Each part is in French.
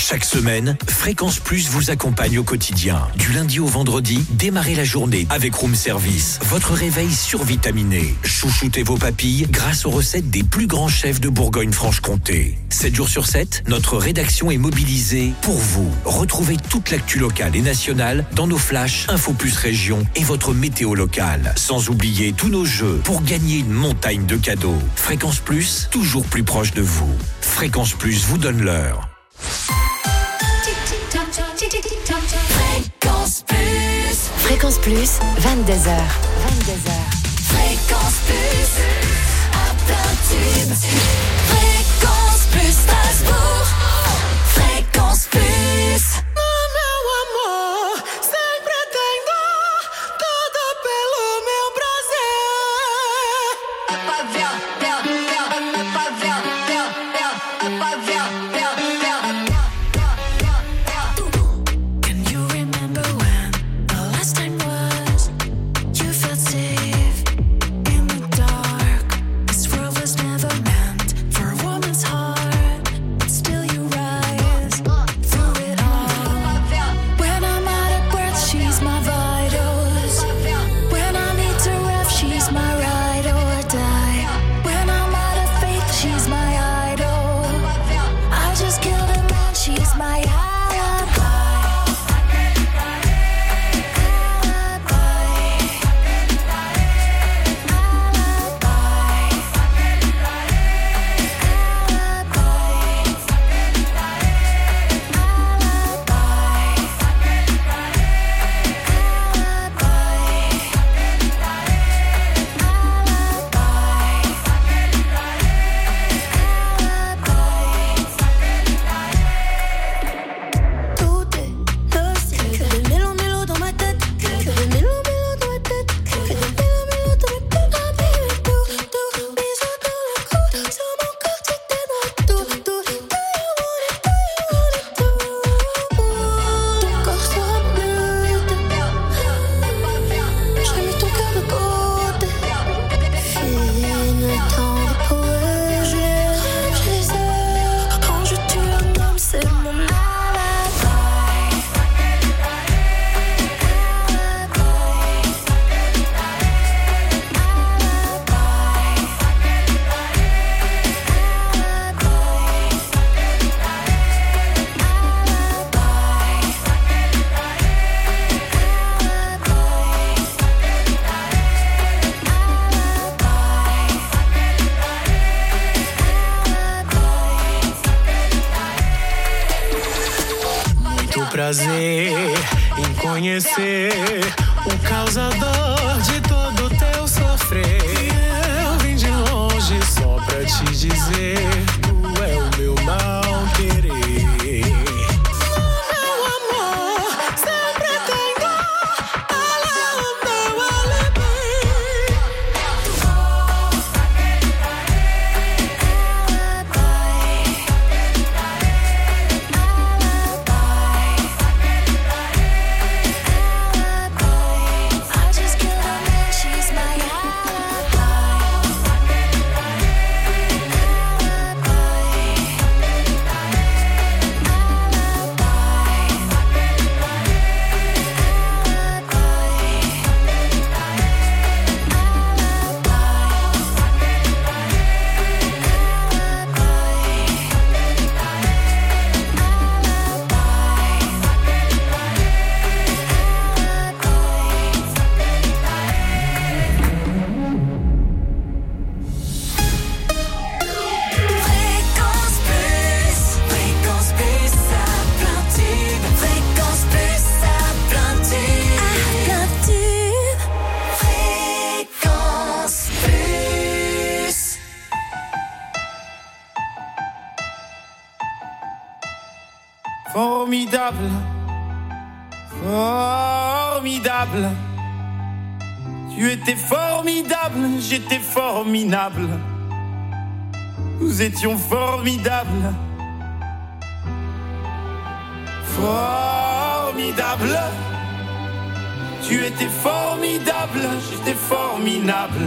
Chaque semaine, Fréquence Plus vous accompagne au quotidien. Du lundi au vendredi, démarrez la journée avec Room Service. Votre réveil survitaminé. Chouchoutez vos papilles grâce aux recettes des plus grands chefs de Bourgogne-Franche-Comté. 7 jours sur 7, notre rédaction est mobilisée pour vous. Retrouvez toute l'actu locale et nationale dans nos flashs Info Plus Région et votre météo locale. Sans oublier tous nos jeux pour gagner une montagne de cadeaux. Fréquence Plus, toujours plus proche de vous. Fréquence Plus vous donne l'heure. Fréquence Plus, 22h. Fréquence Plus, à plein tube. Fréquence Plus Strasbourg. Fréquence Plus. Prazer em conhecer o causador de todo teu sofrer. Eu vim de longe só pra te dizer, tu é o meu mal querer. Formidable, formidable. Tu étais formidable, j'étais formidable. Nous étions formidables. Formidable. Tu étais formidable, j'étais formidable.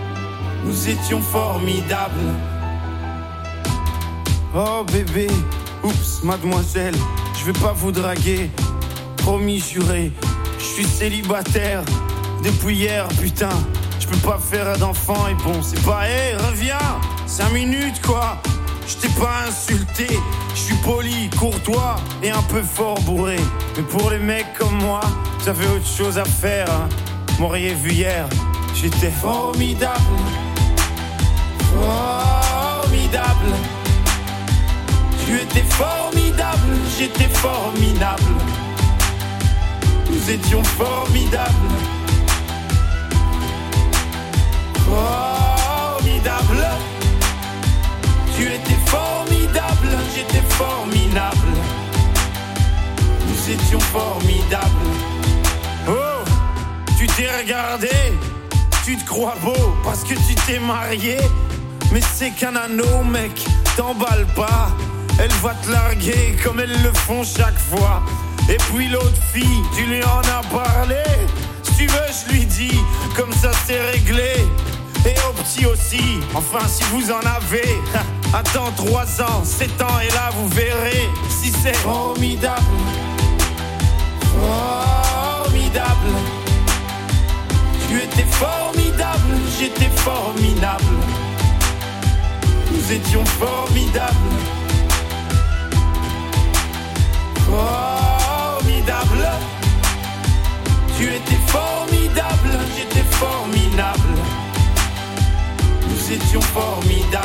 Nous étions formidables. Oh bébé, Oups, mademoiselle, je vais pas vous draguer. Promis, juré, je suis célibataire depuis hier, putain. Je peux pas faire d'enfant et bon, c'est pas, reviens, 5 minutes quoi. Je t'ai pas insulté, je suis poli, courtois et un peu fort bourré. Mais pour les mecs comme moi, j'avais autre chose à faire, hein. M'auriez vu hier, j'étais formidable. Formidable. Tu étais formidable, j'étais formidable. Nous étions formidables. Formidable. Tu étais formidable, j'étais formidable. Nous étions formidables. Oh, tu t'es regardé, tu te crois beau parce que tu t'es marié. Mais c'est qu'un anneau, mec, t'emballe pas. Elle va te larguer comme elles le font chaque fois. Et puis l'autre fille, tu lui en as parlé. Si tu veux, je lui dis, comme ça c'est réglé. Et au petit aussi, enfin si vous en avez. Attends 3 ans, 7 ans et là vous verrez si c'est formidable. Formidable. Tu étais formidable, j'étais formidable. Nous étions formidables. Formidable. Tu étais formidable, j'étais formidable. Nous étions formidables.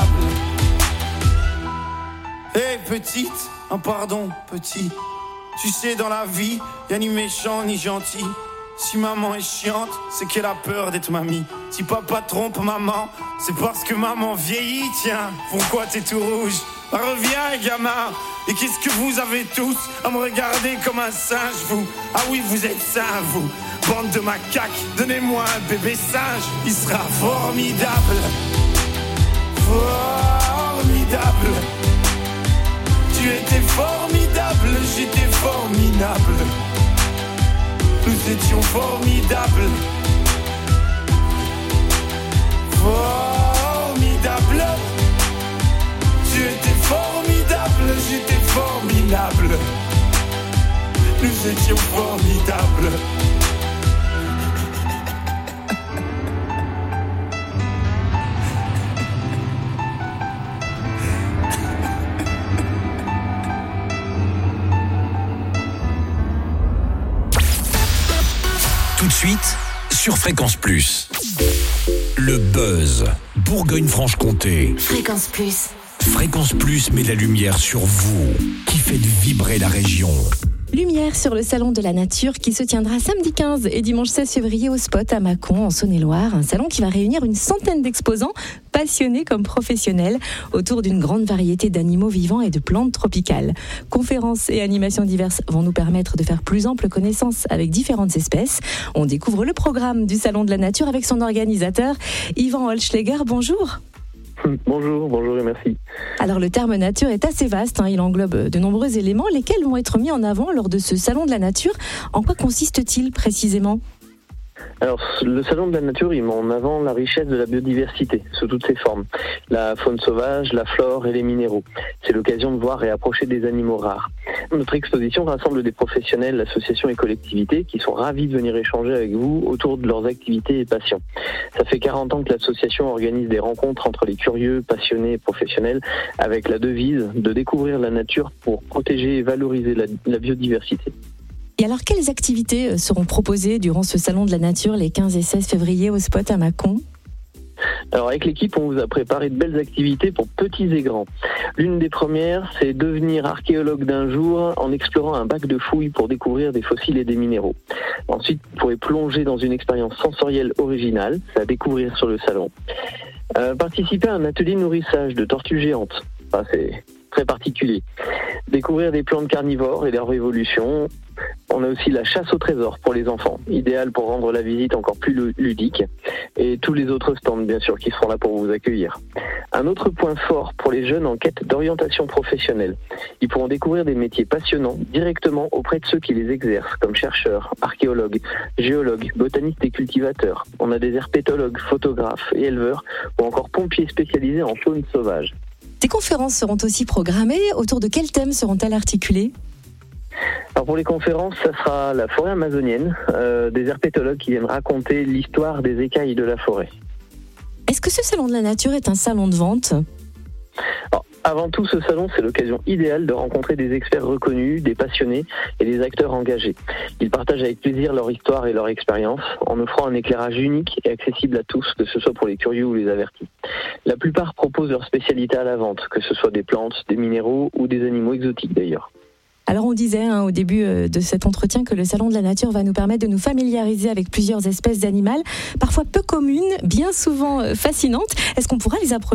Hey petite, un pardon petit. Tu sais dans la vie, y'a ni méchant ni gentil. Si maman est chiante, c'est qu'elle a peur d'être mamie. Si papa trompe maman, c'est parce que maman vieillit. Tiens, pourquoi t'es tout rouge? Reviens gamin. Et qu'est-ce que vous avez tous à me regarder comme un singe, vous? Ah oui, vous êtes sains, vous. Bande de macaques, donnez-moi un bébé singe. Il sera formidable. Formidable. Tu étais formidable, j'étais formidable. Nous étions formidables. Formidable. Tu étais formidable, j'étais formidable. Nous étions formidables. Tout de suite, sur Fréquence Plus. Le buzz, Bourgogne-Franche-Comté. Fréquence Plus. Fréquence Plus met la lumière sur vous, qui faites vibrer la région. Lumière sur le Salon de la Nature qui se tiendra samedi 15 et dimanche 16 février au Spot à Mâcon, en Saône-et-Loire. Un salon qui va réunir une centaine d'exposants, passionnés comme professionnels, autour d'une grande variété d'animaux vivants et de plantes tropicales. Conférences et animations diverses vont nous permettre de faire plus ample connaissance avec différentes espèces. On découvre le programme du Salon de la Nature avec son organisateur, Yvan Holschläger. Bonjour. Bonjour et merci. Alors le terme nature est assez vaste, il englobe de nombreux éléments, lesquels vont être mis en avant lors de ce salon de la nature. En quoi consiste-t-il précisément ? Alors, le Salon de la Nature, il met en avant la richesse de la biodiversité, sous toutes ses formes. La faune sauvage, la flore et les minéraux. C'est l'occasion de voir et approcher des animaux rares. Notre exposition rassemble des professionnels, associations et collectivités qui sont ravis de venir échanger avec vous autour de leurs activités et passions. Ça fait 40 ans que l'association organise des rencontres entre les curieux, passionnés et professionnels avec la devise de découvrir la nature pour protéger et valoriser la biodiversité. Et alors, quelles activités seront proposées durant ce Salon de la Nature les 15 et 16 février au Spot à Mâcon ? Alors avec l'équipe, on vous a préparé de belles activités pour petits et grands. L'une des premières, c'est devenir archéologue d'un jour en explorant un bac de fouilles pour découvrir des fossiles et des minéraux. Ensuite, vous pourrez plonger dans une expérience sensorielle originale, c'est à découvrir sur le salon. Participer à un atelier nourrissage de tortues géantes, c'est très particulier. Découvrir des plantes carnivores et leur évolution. On a aussi la chasse au trésor pour les enfants, idéal pour rendre la visite encore plus ludique. Et tous les autres stands, bien sûr, qui seront là pour vous accueillir. Un autre point fort pour les jeunes en quête d'orientation professionnelle. Ils pourront découvrir des métiers passionnants directement auprès de ceux qui les exercent, comme chercheurs, archéologues, géologues, botanistes et cultivateurs. On a des herpétologues, photographes et éleveurs, ou encore pompiers spécialisés en faune sauvage. Des conférences seront aussi programmées. Autour de quels thèmes seront-elles articulées ? Alors pour les conférences, ça sera la forêt amazonienne, des herpétologues qui viennent raconter l'histoire des écailles de la forêt. Est-ce que ce salon de la nature est un salon de vente ? Alors, avant tout, ce salon, c'est l'occasion idéale de rencontrer des experts reconnus, des passionnés et des acteurs engagés. Ils partagent avec plaisir leur histoire et leur expérience en offrant un éclairage unique et accessible à tous, que ce soit pour les curieux ou les avertis. La plupart proposent leur spécialité à la vente, que ce soit des plantes, des minéraux ou des animaux exotiques d'ailleurs. Alors on disait au début de cet entretien que le Salon de la Nature va nous permettre de nous familiariser avec plusieurs espèces d'animaux, parfois peu communes, bien souvent fascinantes. Est-ce qu'on pourra les approcher ?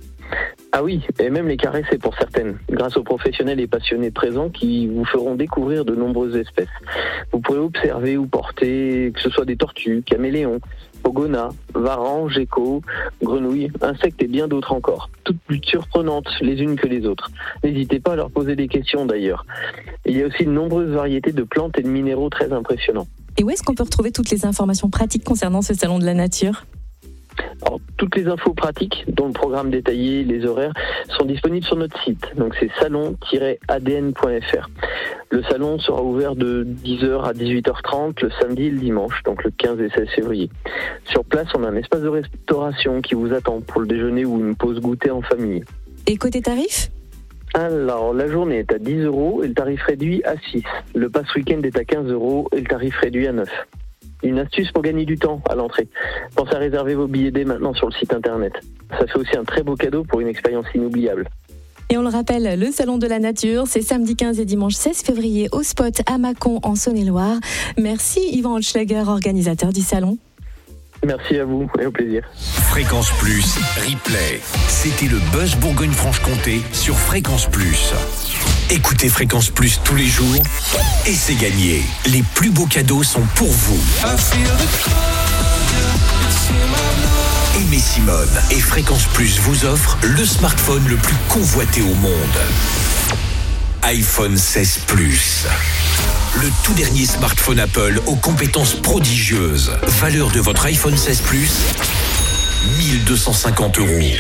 Ah oui, et même les caresser pour certaines, grâce aux professionnels et passionnés présents qui vous feront découvrir de nombreuses espèces. Vous pourrez observer ou porter, que ce soit des tortues, caméléons, pogonas, varans, geckos, grenouilles, insectes et bien d'autres encore, toutes plus surprenantes les unes que les autres. N'hésitez pas à leur poser des questions d'ailleurs. Il y a aussi de nombreuses variétés de plantes et de minéraux très impressionnants. Et où est-ce qu'on peut retrouver toutes les informations pratiques concernant ce Salon de la Nature ? Alors, toutes les infos pratiques, dont le programme détaillé, les horaires, sont disponibles sur notre site. Donc c'est salon-adn.fr. Le salon sera ouvert de 10h à 18h30 le samedi et le dimanche, donc le 15 et 16 février. Sur place, on a un espace de restauration qui vous attend pour le déjeuner ou une pause goûter en famille. Et côté tarif ? Alors, la journée est à 10 € et le tarif réduit à 6. Le pass week-end est à 15 € et le tarif réduit à 9. Une astuce pour gagner du temps à l'entrée. Pensez à réserver vos billets dès maintenant sur le site internet. Ça fait aussi un très beau cadeau pour une expérience inoubliable. Et on le rappelle, le Salon de la Nature, c'est samedi 15 et dimanche 16 février au Spot à Mâcon en Saône-et-Loire. Merci Yvan Holschlager, organisateur du salon. Merci à vous et au plaisir. Fréquence Plus, replay. C'était le Buzz Bourgogne-Franche-Comté sur Fréquence Plus. Écoutez Fréquence Plus tous les jours et c'est gagné. Les plus beaux cadeaux sont pour vous. Aimé Simone et Fréquence Plus vous offrent le smartphone le plus convoité au monde. iPhone 16 Plus. Le tout dernier smartphone Apple aux compétences prodigieuses. Valeur de votre iPhone 16 Plus, 1 250 €.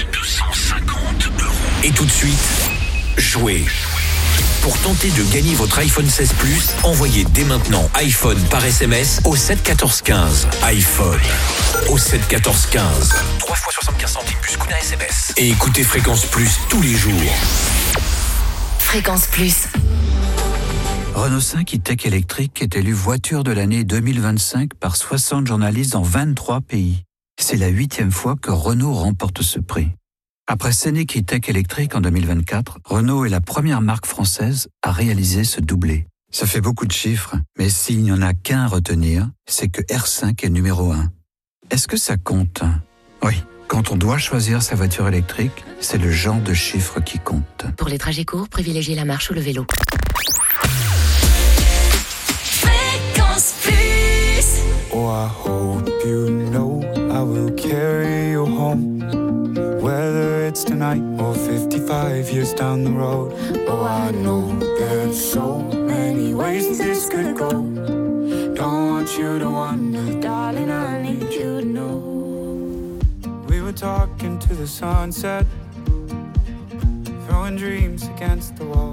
Et tout de suite, jouez. Pour tenter de gagner votre iPhone 16 Plus, envoyez dès maintenant iPhone par SMS au 7 14 15. iPhone au 7 14 15. 3 fois 75 centimes plus coût d'un SMS. Et écoutez Fréquence Plus tous les jours. Fréquence Plus. Renault 5 e-Tech électrique est élu voiture de l'année 2025 par 60 journalistes dans 23 pays. C'est la 8e fois que Renault remporte ce prix. Après Scénic e-Tech électrique en 2024, Renault est la première marque française à réaliser ce doublé. Ça fait beaucoup de chiffres, mais s'il n'y en a qu'un à retenir, c'est que R5 est numéro 1. Est-ce que ça compte ? Oui. Quand on doit choisir sa voiture électrique, c'est le genre de chiffre qui compte. Pour les trajets courts, privilégiez la marche ou le vélo. Fréquence Plus. Oh, I hope you know I will carry you home. Whether it's tonight or 55 years down the road. Oh, I know there's so many ways this could go. Don't want you to wonder, darling, I need you to know. We were talking to the sunset, throwing dreams against the wall.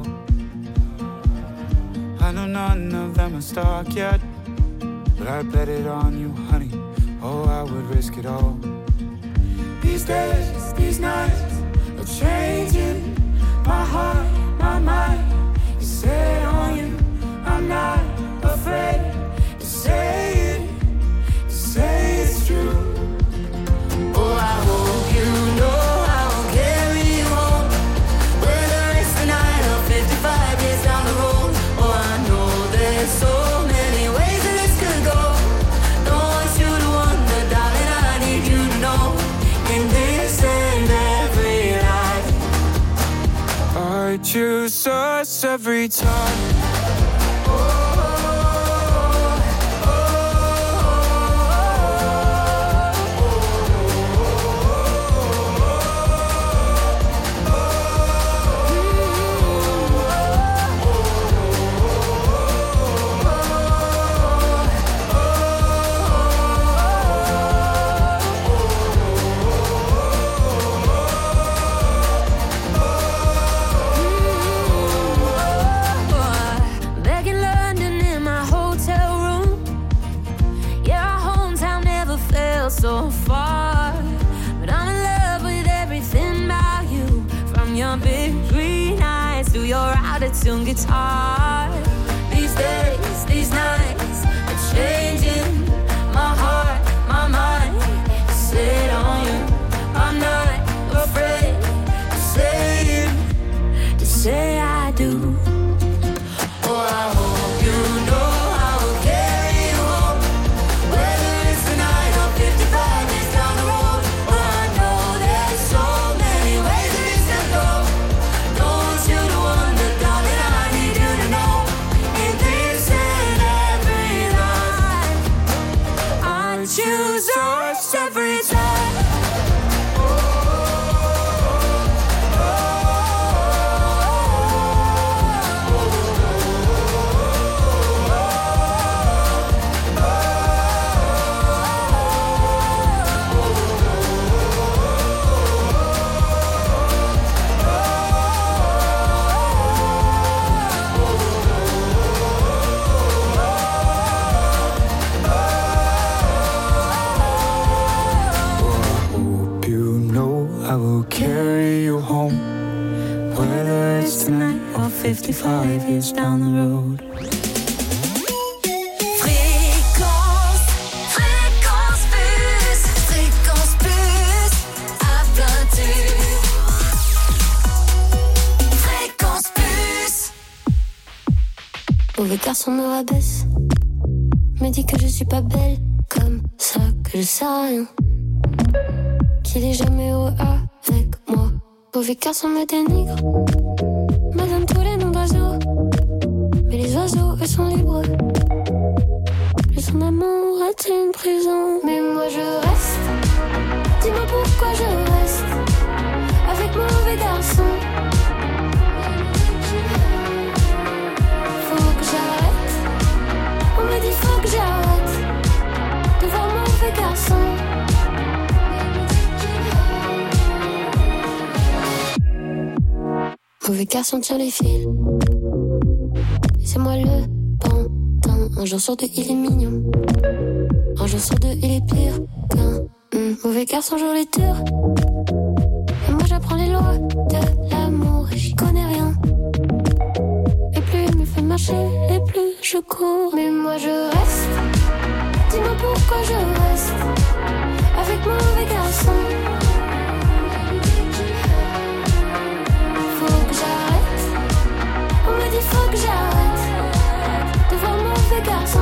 I know none of them are stuck yet, but I bet it on you, honey. Oh, I would risk it all. These days, these nights are changing. My heart, my mind is set on you. I'm not afraid to say it's true. Oh, I hope you know I'll carry you home. Whether it's tonight or 55 years down the road. Oh, I know there's so many ways that this could go. Don't want you to wonder, darling, I need you to know. In this and every life, I choose us every time. big green eyes to your out-of-tune guitar. These days, these nights are changing my heart, my mind. Sit on you. I'm not afraid to say I do. Oh, I hope you know I will carry you home. Whether it's tonight or 55 years down the road. Oh, I know there's so many ways that it can go. Don't you the one that darling I need you to know. In this and every life, I choose us every time. I will carry you home, whether it's tonight or 55 years down the road. Fréquence plus, à plein tube. Fréquence plus. Mauvais garçon me rabaisse, me dit que je suis pas belle, comme ça que je sais rien, qu'il est jamais heureux avec moi. Mauvais garçon me dénigre, me donne tous les noms d'oiseaux, mais les oiseaux eux sont libres. Plus son amour est une prison, mais moi je reste. Dis-moi pourquoi je reste avec mauvais garçon. Faut que j'arrête, on me dit faut que j'arrête de voir mauvais garçon. Mauvais garçon tire les fils, c'est moi le pantin. Un jour sur deux il est mignon, un jour sur deux il est pire qu'un mauvais garçon joue les tours. Et moi j'apprends les lois de l'amour et j'y connais rien. Et plus il me fait marcher et plus je cours. Mais moi je reste, dis-moi pourquoi je reste avec mauvais garçon. On me dit faut que j'arrête de voir mauvais garçon.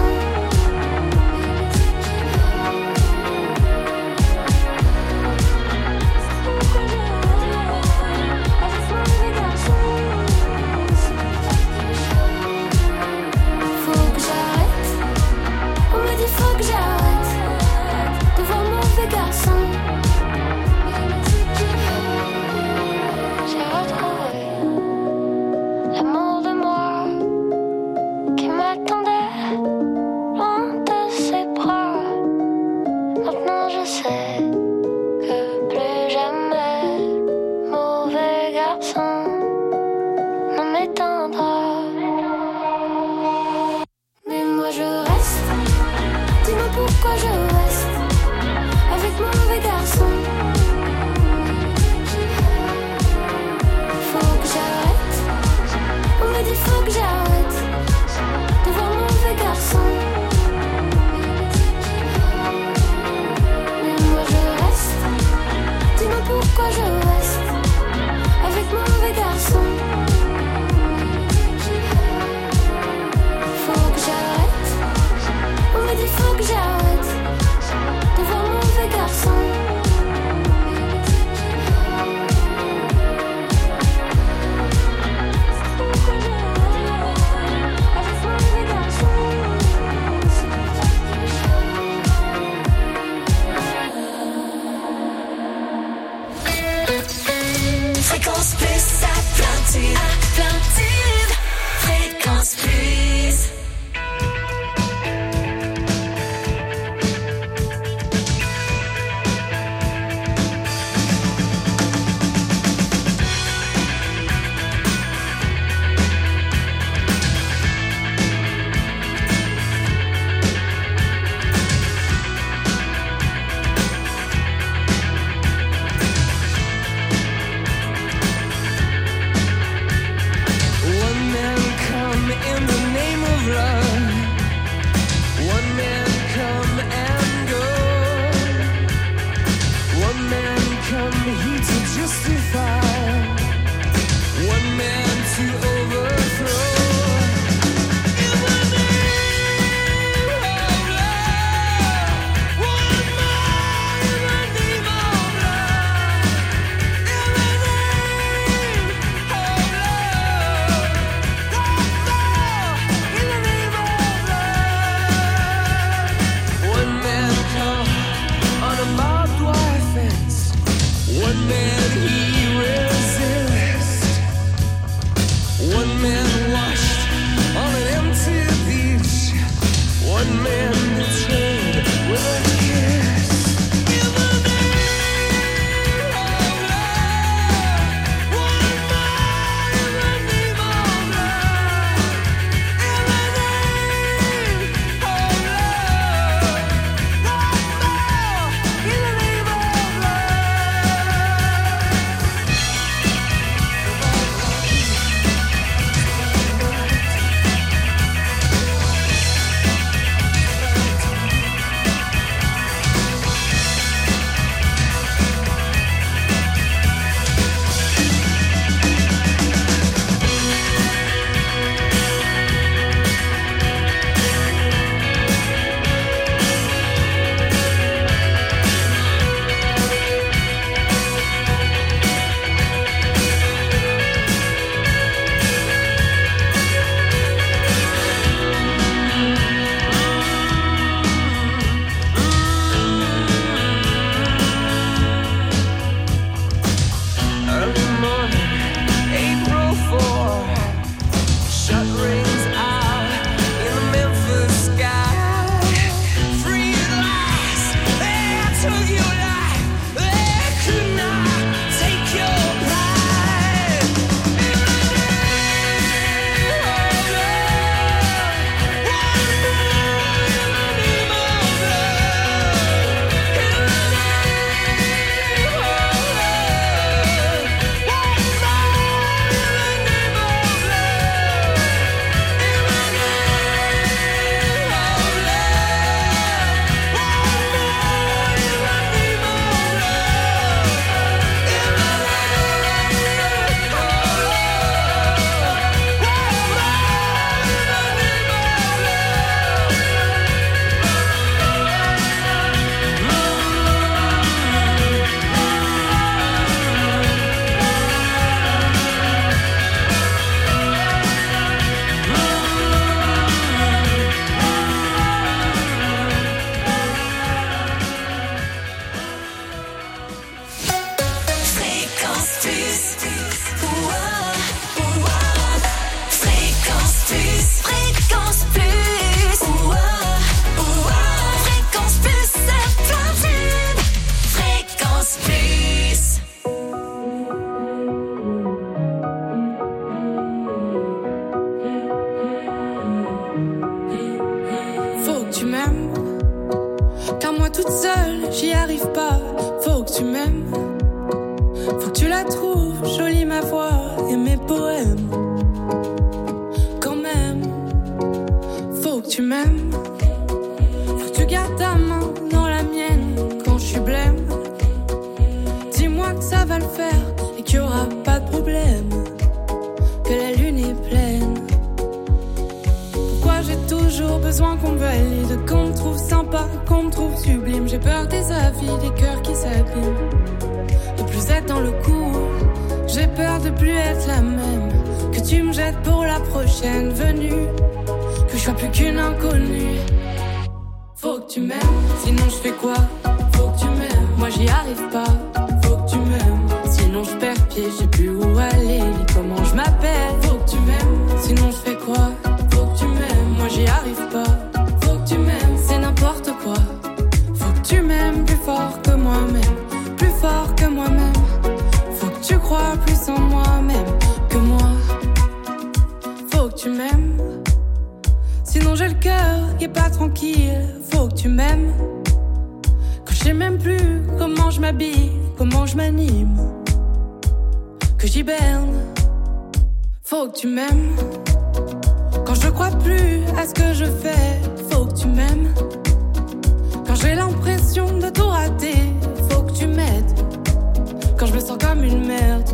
besoin qu'on me valide, qu'on me trouve sympa, qu'on me trouve sublime. J'ai peur des avis, des cœurs qui s'abîment, de plus être dans le coup. J'ai peur de plus être la même, que tu me jettes pour la prochaine venue, que je sois plus qu'une inconnue. Faut que tu m'aimes, sinon je fais quoi? Faut que tu m'aimes, moi j'y arrive pas. Faut que tu m'aimes, sinon je perds pied, je sais plus où aller, ni comment je m'appelle. Faut que tu m'aimes, sinon je fais quoi? Faut que tu m'aimes, moi j'y arrive pas. Faut que tu m'aimes, c'est n'importe quoi. Faut que tu m'aimes plus fort que moi-même, plus fort que moi-même. Faut que tu crois plus en moi-même que moi. Faut que tu m'aimes, sinon j'ai le cœur qui est pas tranquille. Faut que tu m'aimes, que je sais même plus comment je m'habille, comment je m'anime, que j'hiberne. Faut que tu m'aimes, quand je crois plus à ce que je fais. Faut que tu m'aimes, quand j'ai l'impression de tout rater. Faut que tu m'aides, quand je me sens comme une merde.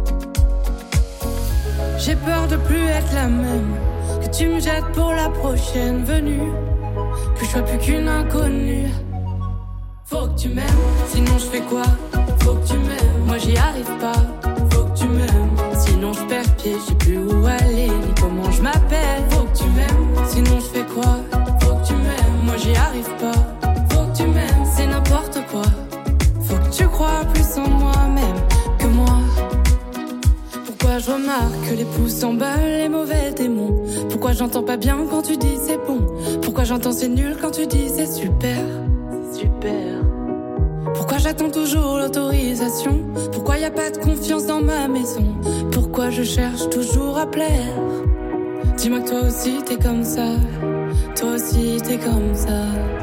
J'ai peur de plus être la même, que tu me jettes pour la prochaine venue, que je sois plus qu'une inconnue. Faut que tu m'aimes, sinon je fais quoi? Faut que tu m'aimes, moi j'y arrive pas. Faut que tu m'aimes, sinon je perds pied, je sais plus où aller, ni comment je m'appelle. Faut que tu m'aimes, sinon je fais quoi? Faut que tu m'aimes, moi j'y arrive pas. Faut que tu m'aimes, c'est n'importe quoi. Faut que tu crois plus en moi-même que moi. Pourquoi je remarque que les pouces s'emballent, les mauvais démons? Pourquoi j'entends pas bien quand tu dis c'est bon? Pourquoi j'entends c'est nul quand tu dis c'est super? C'est super. Pourquoi j'attends toujours l'autorisation? Pourquoi y a pas de confiance dans ma maison? Pourquoi je cherche toujours à plaire? Dis-moi que toi aussi t'es comme ça. Toi aussi t'es comme ça.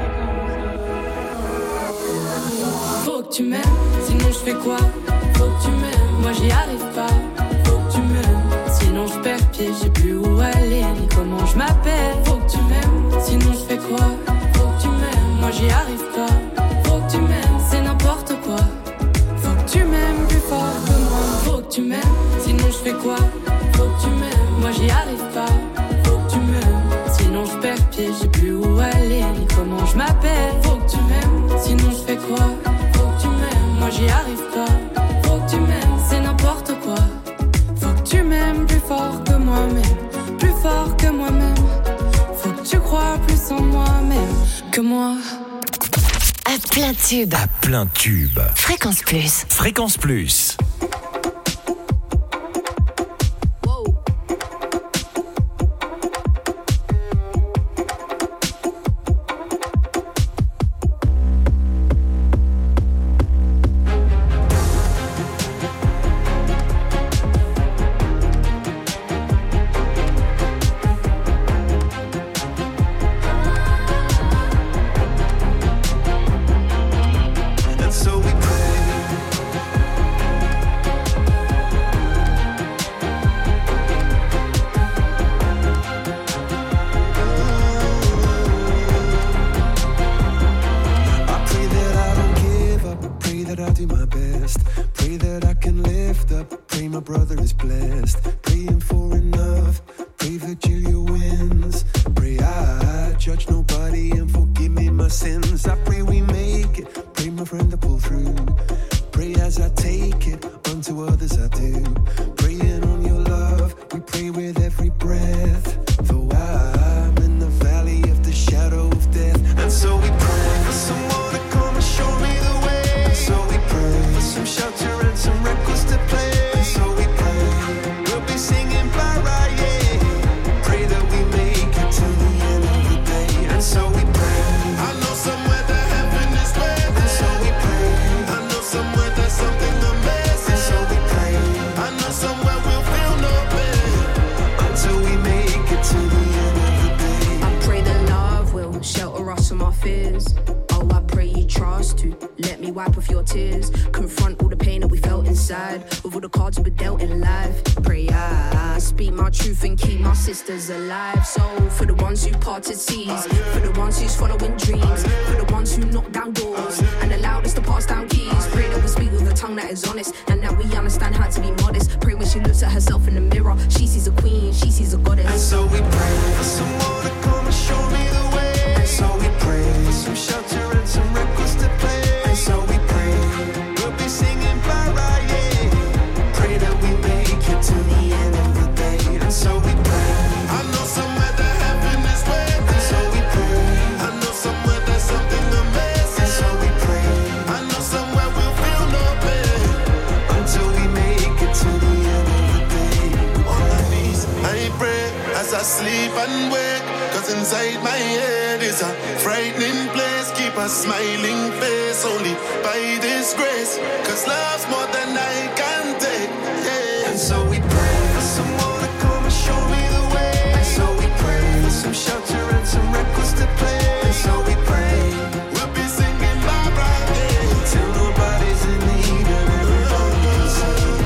Faut que tu m'aimes, sinon je fais quoi? Faut que tu m'aimes, moi j'y arrive pas. Faut que tu m'aimes, sinon je perds pied, je sais plus où aller, ni comment je m'appelle. Faut que tu m'aimes, sinon je fais quoi? Faut que tu m'aimes, moi j'y arrive pas. Faut que tu m'aimes, c'est n'importe quoi. Faut que tu m'aimes plus fort que moi. Faut que tu m'aimes, sinon je fais quoi? Faut que tu m'aimes, moi j'y arrive pas. Faut que tu m'aimes, sinon je perds pied, je sais plus où aller, ni comment je m'appelle. Faut que tu m'aimes, sinon je fais quoi? Faut que tu m'aimes, moi j'y arrive pas. Faut que tu m'aimes, c'est n'importe quoi. Faut que tu m'aimes plus fort que moi-même, plus fort que moi-même. Faut que tu crois plus en moi-même que moi. À plein tube. À plein tube. Fréquence Plus. Fréquence Plus. Alive, so for the ones who parted seas, for the ones who's following dreams, for the ones who knock down doors and allowed us to pass down keys. Pray that we speak with a tongue that is honest and that we understand how to be modest. Pray when she looks at herself in the mirror, she sees a queen, she sees a goddess. And so we pray for someone to come and show me the way. as I sleep and wake. Cause inside my head is a frightening place. Keep a smiling face only by this grace. Cause love's more than I can take, yeah. And so we pray for someone to come and show me the way. And so we pray for some shelter and some records to play. And so we pray we'll be singing Barbara Day till nobody's in need and everybody can sing.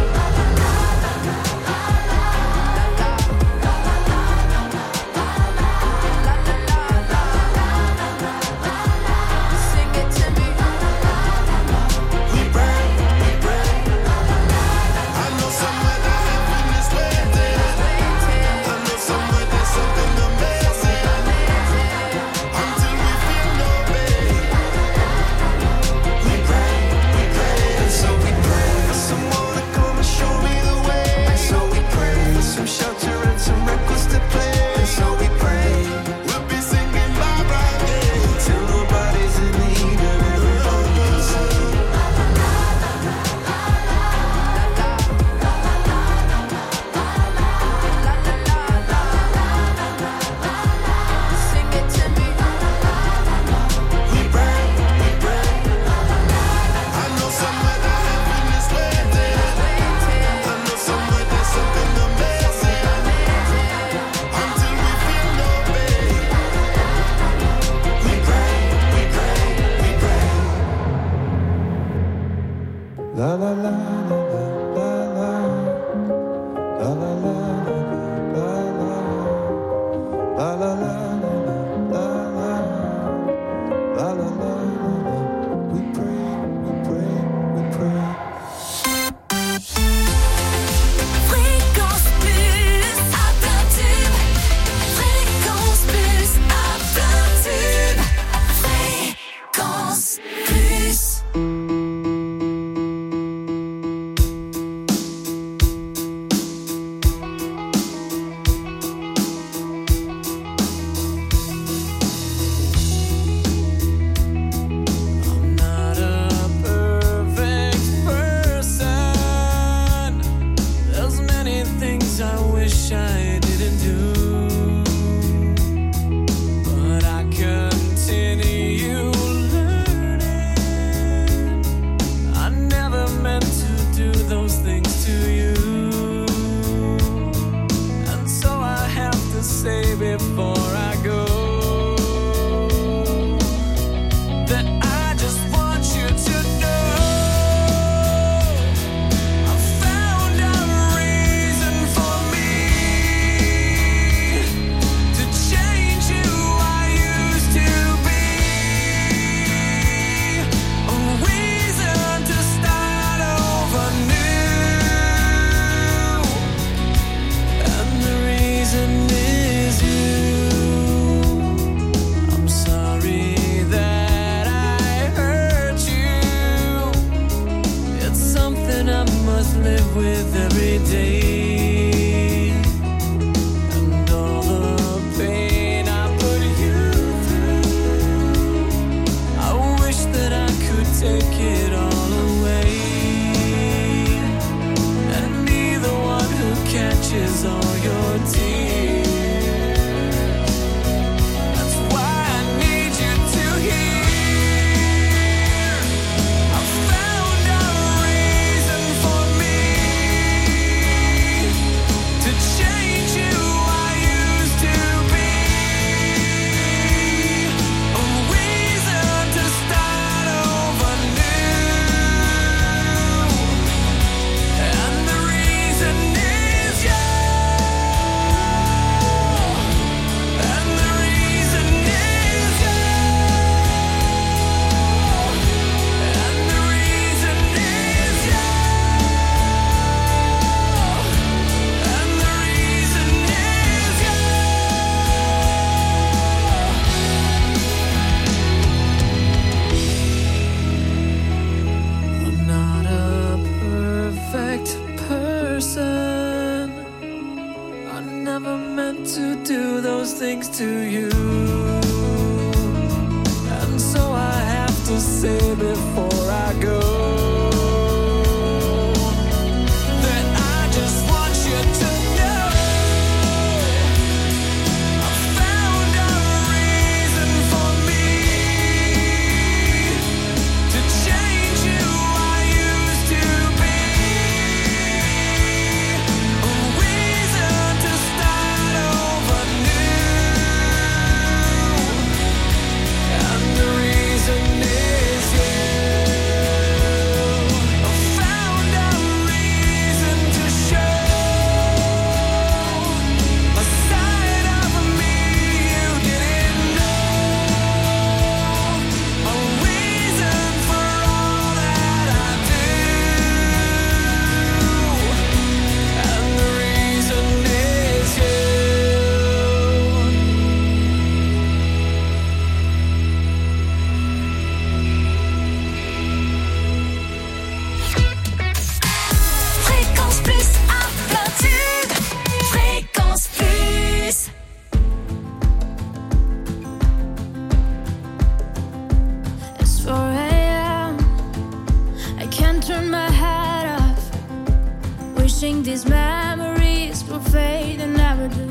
would do.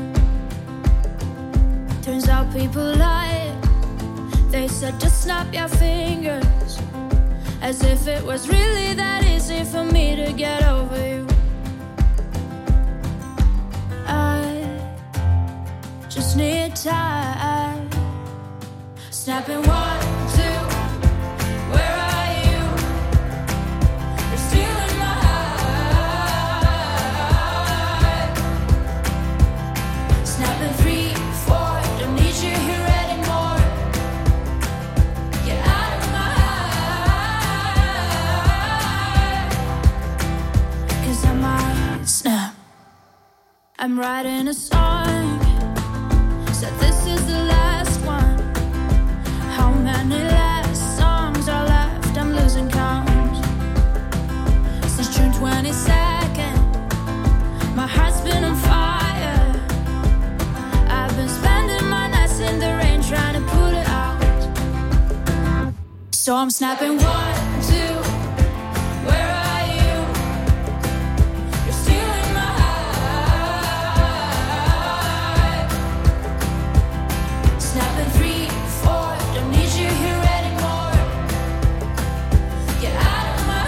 Turns out people lie. They said just snap your fingers, as if it was really that easy for me to get over you. I just need time. Snapping 1, 2. Where are you? You're stealing my heart. Snapping 3, 4. Don't need you here anymore. Get out of my heart. 'Cause I might snap. I'm writing a song. Said this is the last one. How many last songs are left? I'm losing count. Since June 22nd, my heart's been on fire. I've been spending my nights in the rain trying to put it out. So I'm snapping 1, 2. Where are you? You're stealing my heart. Snapping 3, 4. Don't need you here anymore. Get out of my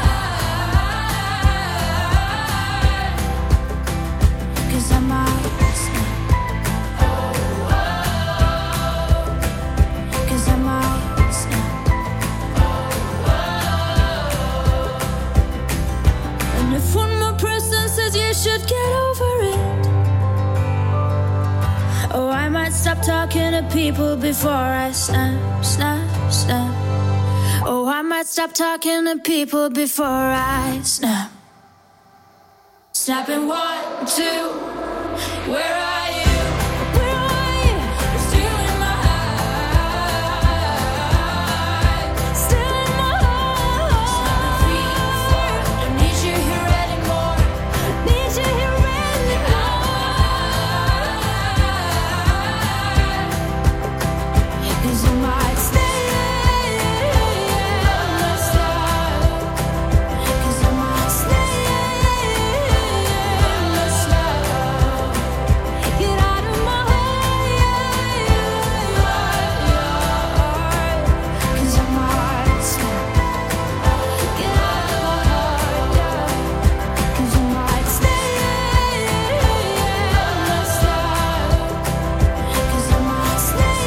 heart. 'Cause I might snap. 'Cause I might snap. And if one more person says you should get over it, oh, I might stop talking to people before I snap, snap, snap. Oh, I might stop talking to people before I snap. Snapping 1, 2. Where are you? Where are you? You're stealing my heart. Stealing my heart. Snapping 3, 4. Don't need you here anymore. Need you here anymore. 'Cause I might stay in the slow. 'Cause I might stay in the slow. Get out of my heart. 'Cause I might snap. Get out of my heart. 'Cause I might stay in the slow. 'Cause I might stay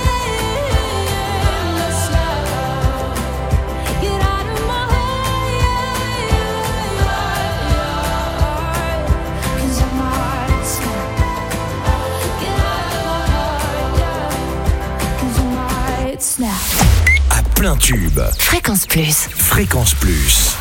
in the slow. Get out of my heart. 'Cause I might snap. Get out of my heart. 'Cause I might snap. À plein tube. Fréquence Plus. Fréquence Plus.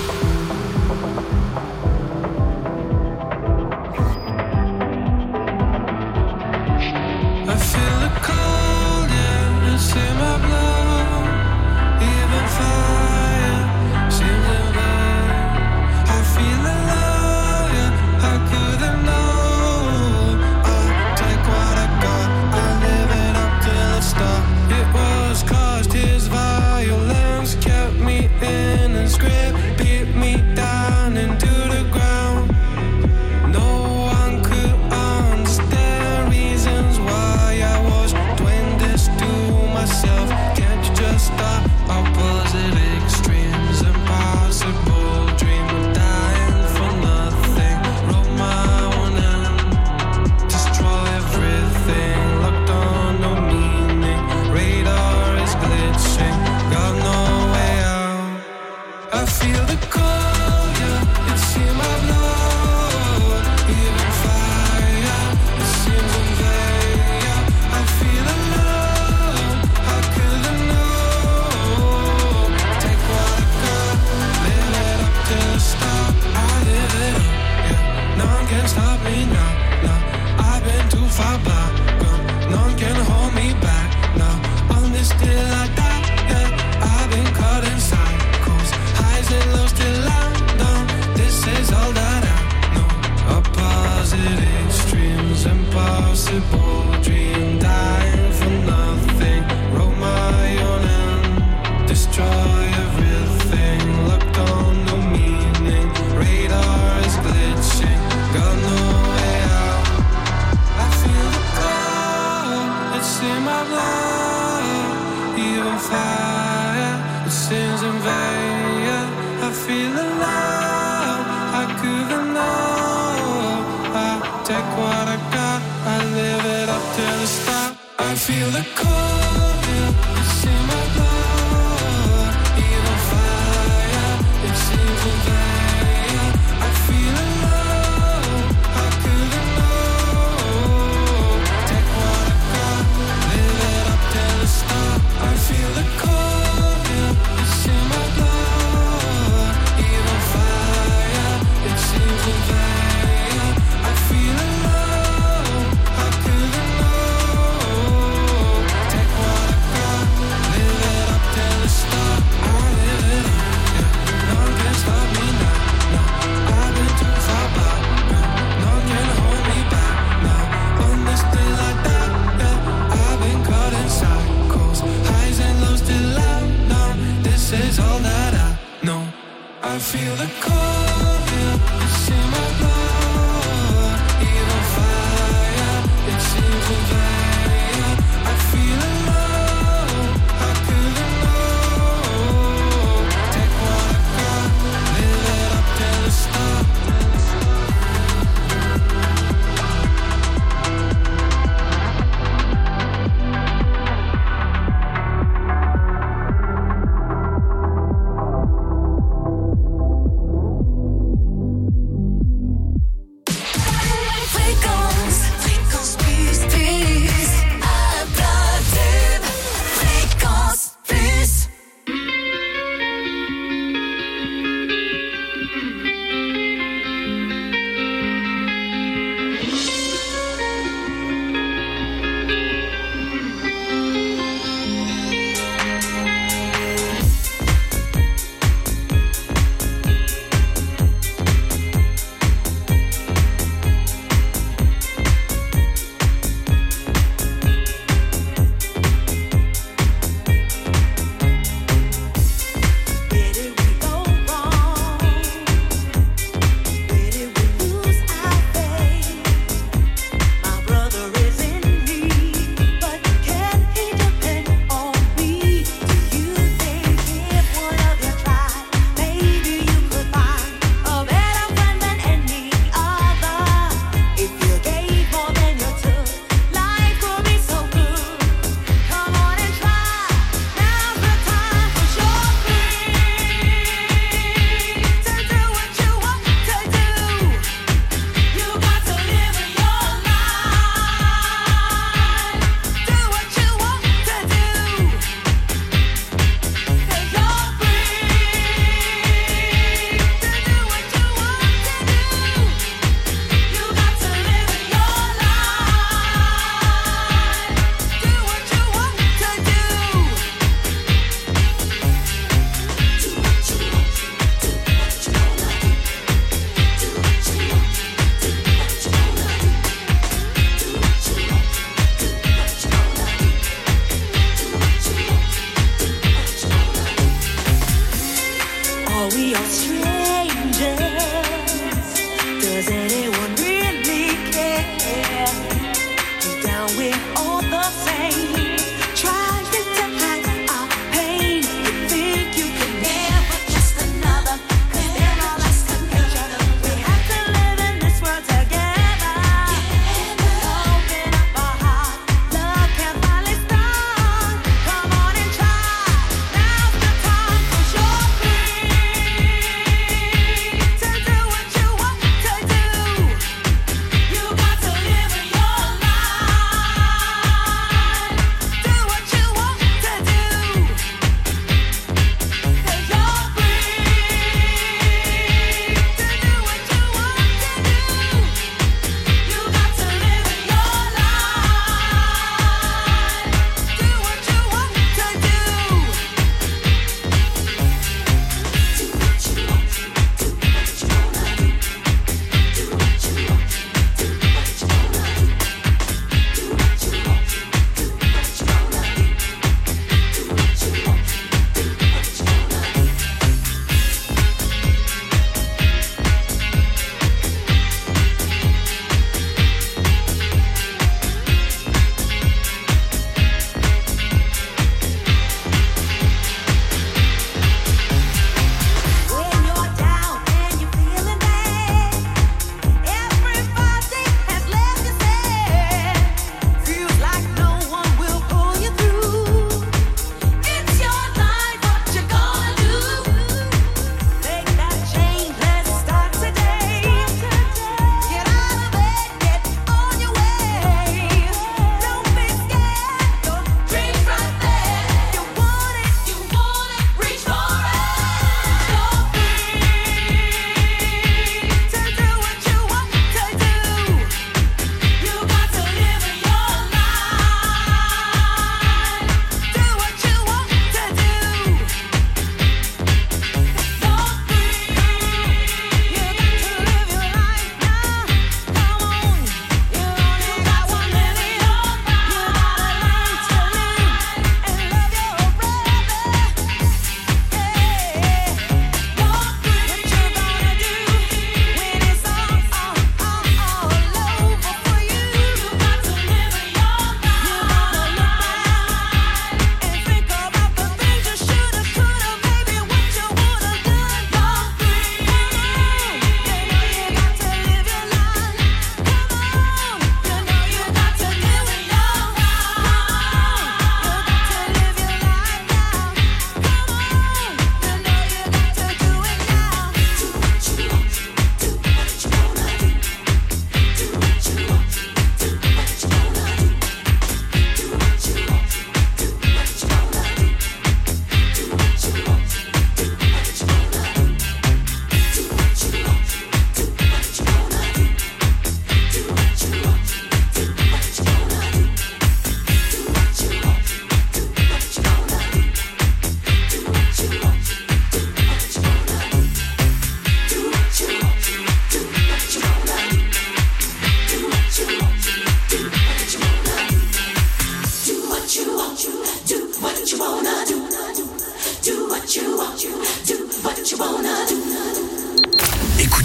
I feel the cold, yeah, it's in my blood. Even fire seems in vain. I feel the love, yeah, I couldn't know. I take what I got, I live it up till it's done. It was caused his violence, kept me in his grip, beat me down into the ground. No one could understand reasons why I was doing this to myself. Can't you just stop? Opposite extremes, impossible dream of dying for nothing. Wrote my own end, destroy everything. Locked on no meaning, radar is glitching, got no way out. I feel the cold, yeah, it's in my blood. Even fire, it seems in vain, yeah. I feel the love, I couldn't know. Take what I got, live it up till it stop. I live it up, yeah. No one can stop me now, no. I've been too far back, no one can hold me back, no. On this till I die, yeah. I've been caught in cycles, highs and lows till I'm done. This is all that I know. Opposite extremes, impossible dream, dying for nothing. Wrote my own end, destroy everything. Locked on no meaning, radar is glitching, got no way out. I fire, it seems in vain. Yeah, I feel alive, I couldn't know. I take what I got, I live it up till the start. I feel the cold, yeah, it's in my blood. Even fire, it seems in vain. I feel alive, I couldn't know. Take what I got, live it up till the start. I feel the cold, yeah, it's in my blood. Even fire, it seems in vain. I feel alive, I couldn't know. Take what I got, live it up till the start. I live it up, yeah. No one can stop me now, no. I've been too far back, no one can hold me back now. On this day like that, yeah. I've been caught in cycles, highs and lows till I know. This is all that I know. I feel the cold, yeah, it's in my blood. Even fire, it seems in vain. I feel alive, I couldn't know. Take what I got, live it up till the start.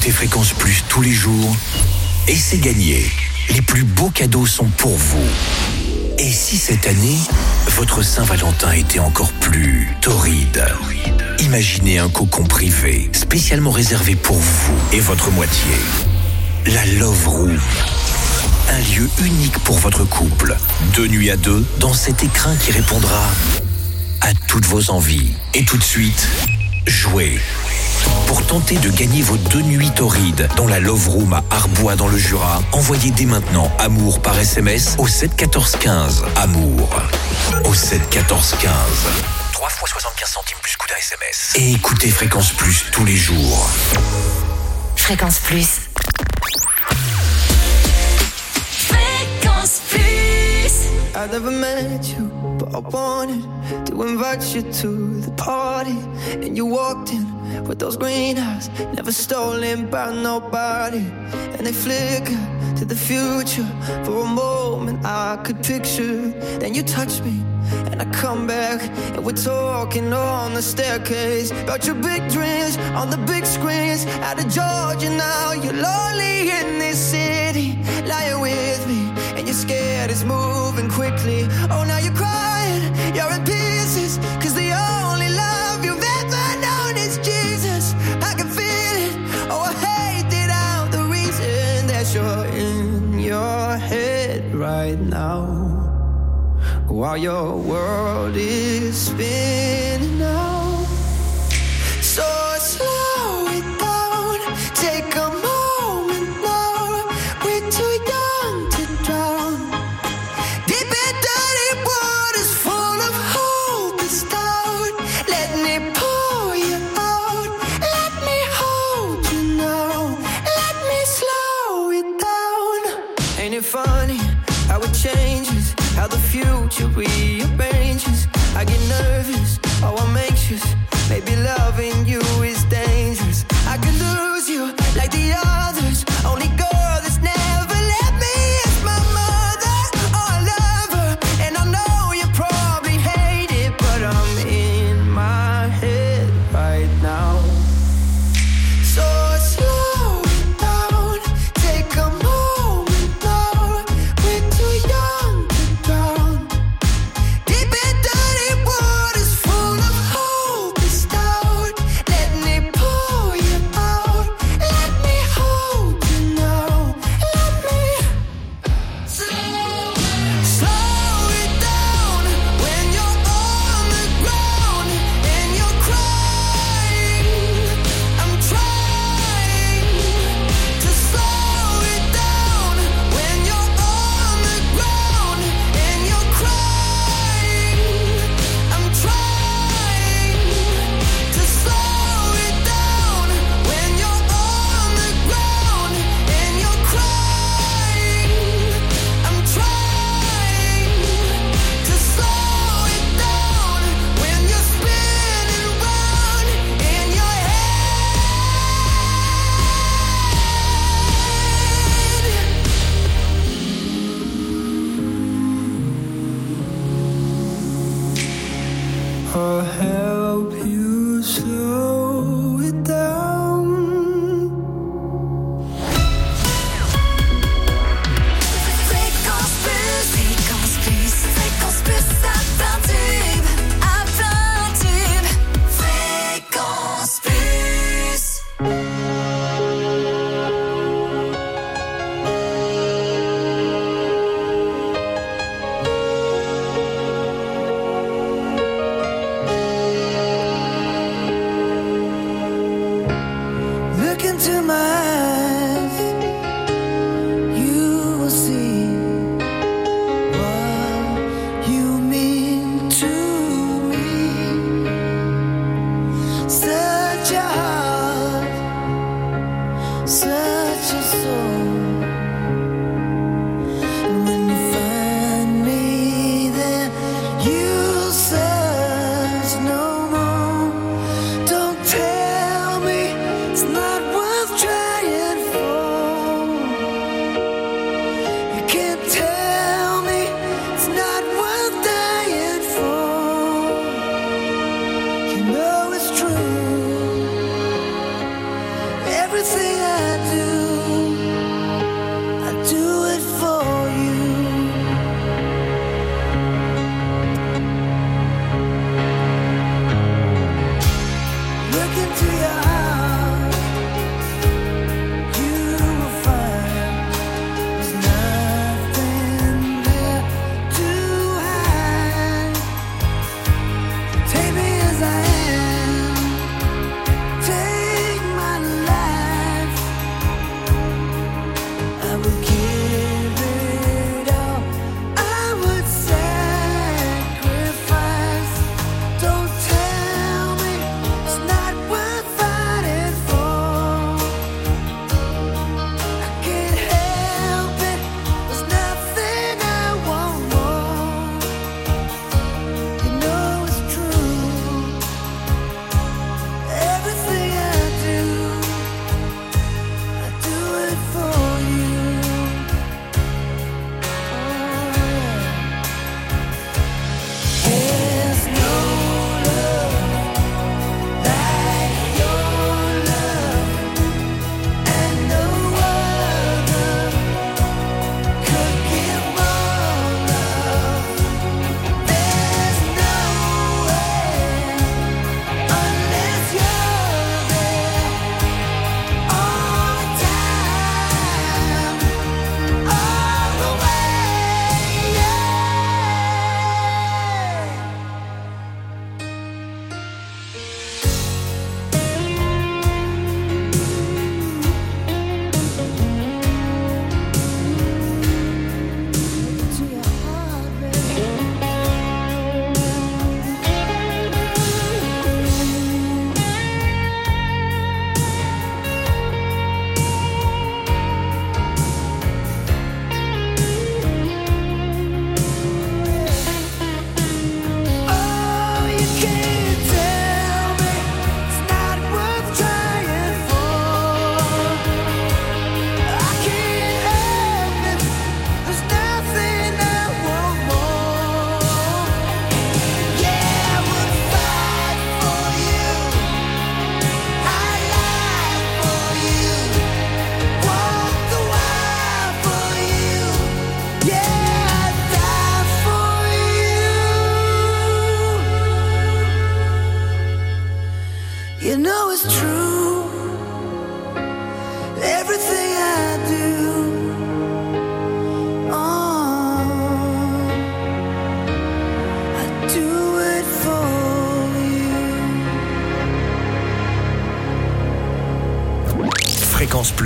écoutez Fréquence Plus tous les jours et c'est gagné. Les plus beaux cadeaux sont pour vous. Et si cette année, votre Saint-Valentin était encore plus torride? Imaginez un cocon privé, spécialement réservé pour vous et votre moitié. La Love Room. Un lieu unique pour votre couple. 2 nuits à 2 dans cet écrin qui répondra à toutes vos envies. Et tout de suite, jouez. Pour tenter de gagner vos 2 nuits torrides dans la Love Room à Arbois dans le Jura, envoyez dès maintenant Amour par SMS au 7 14 15. Amour au 7 14 15. 3 fois 75 centimes plus coût d'un SMS. Et écoutez Fréquence Plus tous les jours. Fréquence Plus. Fréquence Plus. I never met you, but I wanted to invite you to the party. And you walked in with those green eyes, never stolen by nobody. And they flickered to the future. For a moment I could picture. Then you touched me and I come back, and we're talking on the staircase about your big dreams on the big screens. Out of Georgia now, you're lonely in this city, lying with me, and you're scared it's moving quickly. Oh, now you're crying, you're in pieces, 'cause the only love you've ever known is Jesus. I can feel it, oh, I hate that I'm the reason that you're in your head right now, while your world is spinning out. So slow it down, take a moment now. We're too young to drown. Deep in dirty waters full of hope is down. Let me pull you out. Let me hold you now. Let me slow it down. Ain't it funny how it changes, how the future rearranges? I get nervous, oh I'm anxious. Maybe loving you is dangerous. I could lose you like the others. Only girl that's never let me is my mother. Oh, I love her, and I know you probably hate it, but I'm in my head right now. So slow it down, take a moment now. We're too young to drown. Deep in dirty waters full of hope is down. Let me pull you out. Let me hold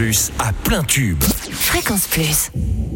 Plus à plein tube. Fréquence Plus.